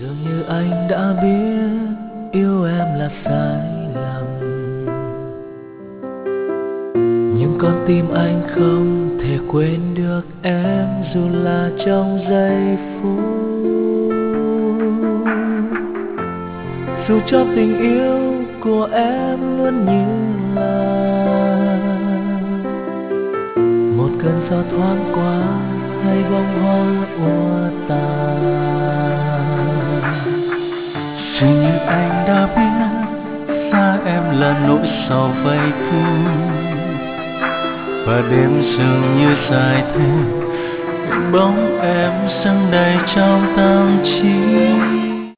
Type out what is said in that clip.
Dường như anh đã biết yêu em là sai lầm, nhưng con tim anh không thể quên được em dù là trong giây phút. Dù cho tình yêu của em luôn như là một cơn gió thoáng qua hay bông hoa úa tàn. Dường như anh đã biết xa em là nỗi sầu vây thu, và đêm dường như dài thêm, hình bóng em dâng đầy trong tâm trí.